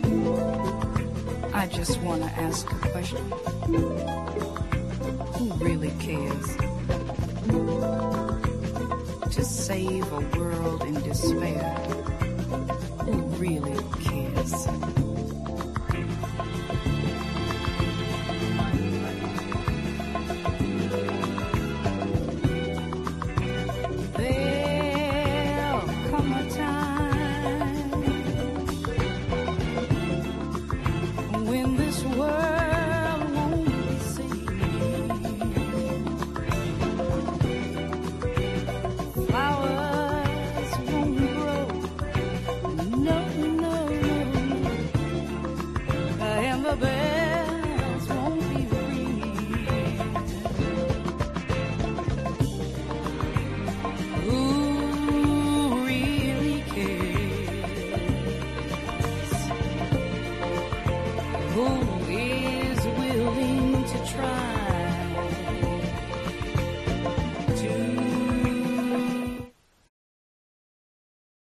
I just want to ask a question. Who really cares? To save a world in despair. Who really cares? There'll come a time when this world won't be saved. Flowers won't grow, no, no, no, and the bells won't be ringing. Who really cares? Who